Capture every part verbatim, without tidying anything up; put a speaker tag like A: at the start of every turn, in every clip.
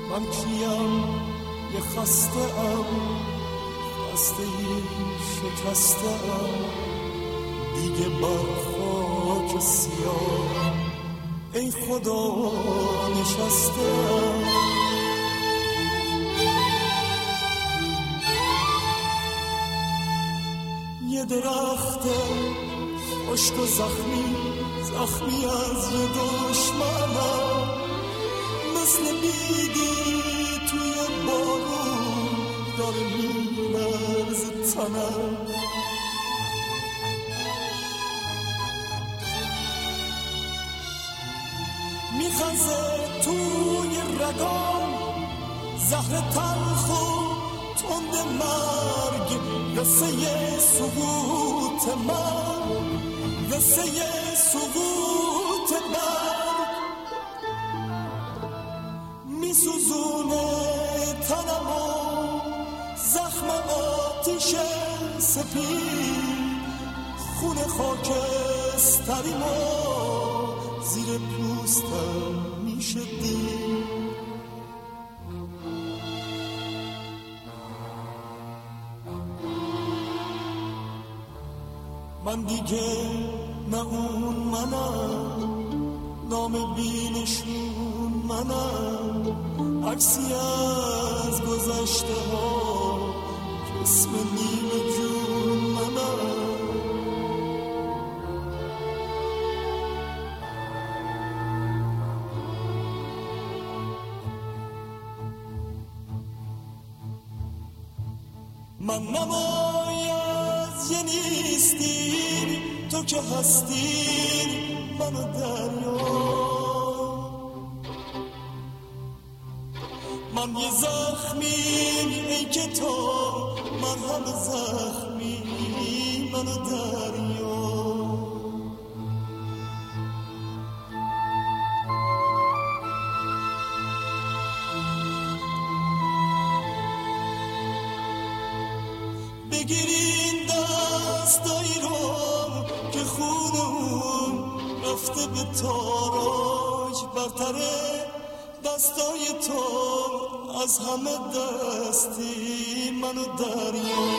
A: من کیم یه خسته ام، خسته ای شکسته ام، دیگه بر خاک سیاه ای خدا نشسته ام. یه درخت خشک و زخمی، زخمی از یه دشمنم، مثل بیدی توی بارون داره میلرز تنم. میخزه توی رگام زهر تلخ و تند مرگ، قصه سقوط من، قصه سقوط مرگ. میسوزونه تنمو زخم آتیش سپید، خون خاکستریمو زیر پوستم میشه دید. من دیگه نه اون منم، نام بینشون منم، عکسی از گذشته ها که اسم نیمه جون منم. من نمای از یه نیستی، تو که هستی منو دریا. من یه زخمی ای که تو، من همه زخمی منو دریا. بگیرین دستایی رو که خونم رفته به تاراج، برتره دستای تو از همه دستی منو دریا.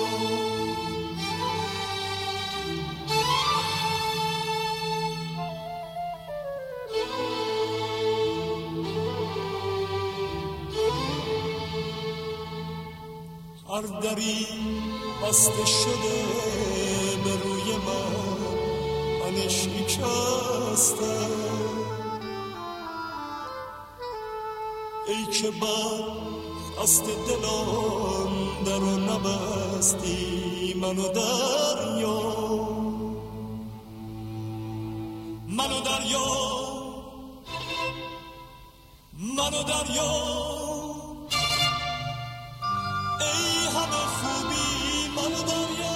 A: هر دری بسته شده به روی من، من شکسته. ای که بر خست دلان در و نبستی منو دریا، منو دریا، منو دریا. ای همه خوبی منو دریا.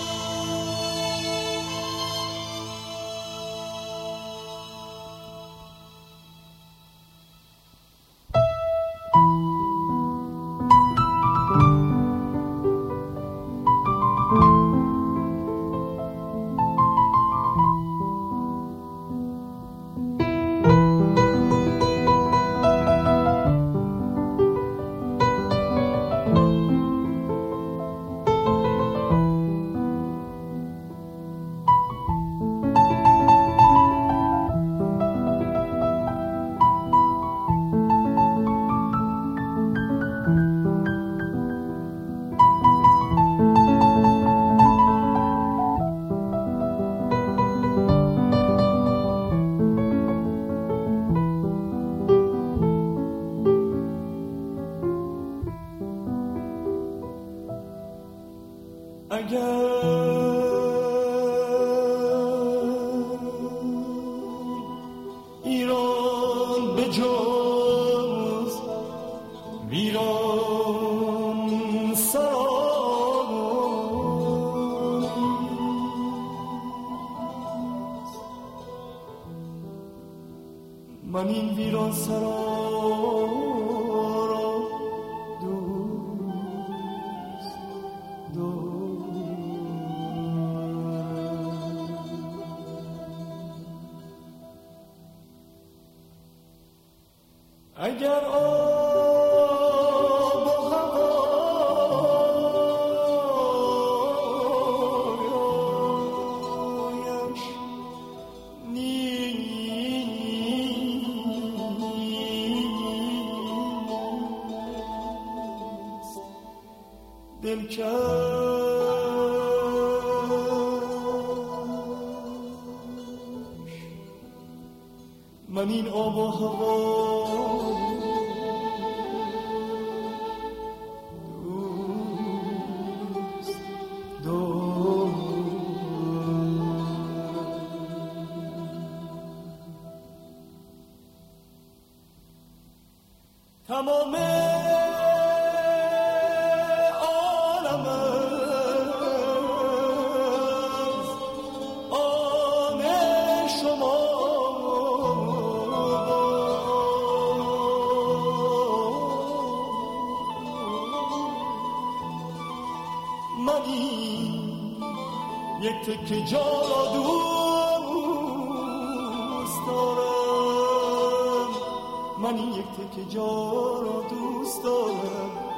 A: ایران به جز ویران سرای، من این ویران سرا را دوست دارم. اگر من این آب و هوا دوست دارم. تمام که جا را دوست دارم، من این یک تک جا را دوست دارم.